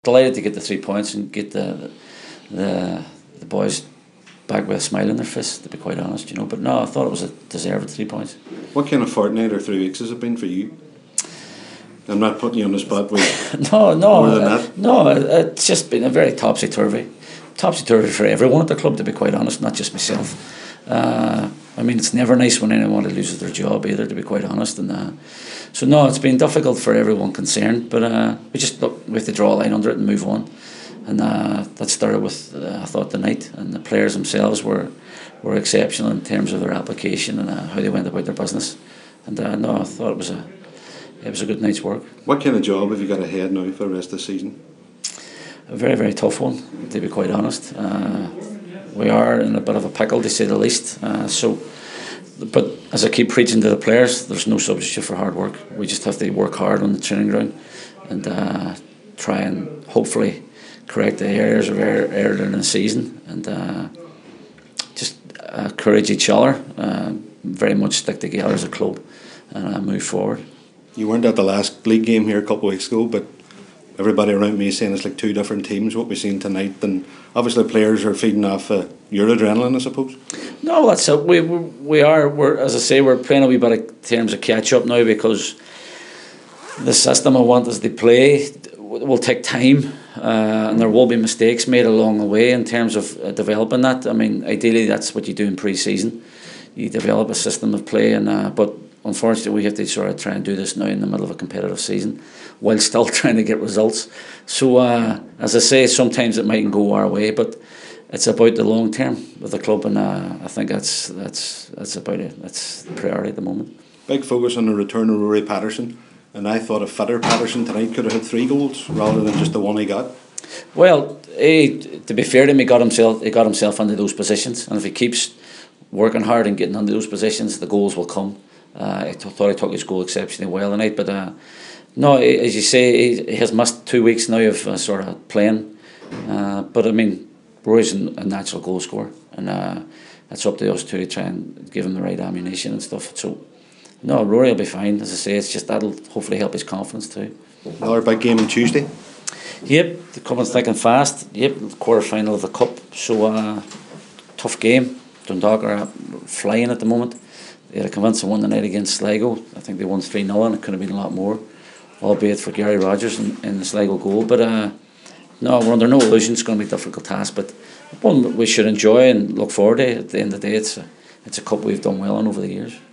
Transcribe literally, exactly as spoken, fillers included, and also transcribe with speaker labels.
Speaker 1: Delighted to get the three points and get the the the boys back with a smile on their face, to be quite honest, you know. But no, I thought it was a deserved three points.
Speaker 2: What kind of fortnight or three weeks has it been for you? I'm not putting you on the spot with
Speaker 1: no, no,
Speaker 2: more than
Speaker 1: uh,
Speaker 2: that.
Speaker 1: no. It's just been a very topsy turvy, topsy turvy for everyone at the club, to be quite honest, not just myself. Uh, I mean, it's never nice when anyone loses their job either, to be quite honest. And uh, so no, it's been difficult for everyone concerned. But uh, we just look, we have to draw a line under it and move on. And uh, that started with uh, I thought the night, and the players themselves were were exceptional in terms of their application and uh, how they went about their business. And uh, no, I thought it was a it was a good night's work.
Speaker 2: What kind of job have you got ahead now for the rest of the season?
Speaker 1: A very very tough one, to be quite honest. Uh, we are in a bit of a pickle, to say the least. Uh, so, but as I keep preaching to the players, there's no substitute for hard work. We just have to work hard on the training ground and uh, try and hopefully correct the areas of error earlier in the season, and uh, just uh, encourage each other, uh, very much stick together as a club and uh, move forward.
Speaker 2: You weren't at the last league game here a couple of weeks ago, but everybody around me is saying it's like two different teams, what we've seen tonight, and obviously players are feeding off uh, your adrenaline, I suppose.
Speaker 1: No, that's it. We, we are, we're, as I say, we're playing a wee bit in terms of catch up now, because the system I want us to play will take time, uh, and there will be mistakes made along the way in terms of uh, developing that. I mean, ideally that's what you do in pre-season. You develop a system of play, and uh, but unfortunately we have to sort of try and do this now in the middle of a competitive season while still trying to get results. So uh, as I say, sometimes it mightn't go our way, but it's about the long term with the club, and uh, I think that's that's that's about it. That's the priority at the moment.
Speaker 2: Big focus on the return of Rory Patterson. And I thought a fitter Patterson tonight could have hit three goals rather than just the one he got.
Speaker 1: Well, he, to be fair to him, he got himself he got himself into those positions, and if he keeps working hard and getting into those positions, the goals will come. Uh, I thought he took his goal exceptionally well tonight, but uh, no, as you say, he, he has missed two weeks now of uh, sort of playing. Uh, but I mean, Rory's a natural goal scorer, and uh, it's up to us to try and give him the right ammunition and stuff. So. No, Rory will be fine. As I say, it's just that'll hopefully help his confidence too.
Speaker 2: Another big game on Tuesday.
Speaker 1: Yep, the coming thick and fast. Yep, quarter final of the cup. So uh, tough game. Dundalk are flying at the moment. They had a convincing one tonight against Sligo. I think they won three nil, and it could have been a lot more, albeit for Gary Rogers in, in the Sligo goal. But uh, no, we're under no illusion. It's going to be a difficult task, but one we should enjoy and look forward to. At the end of the day, it's a, it's a cup we've done well in over the years.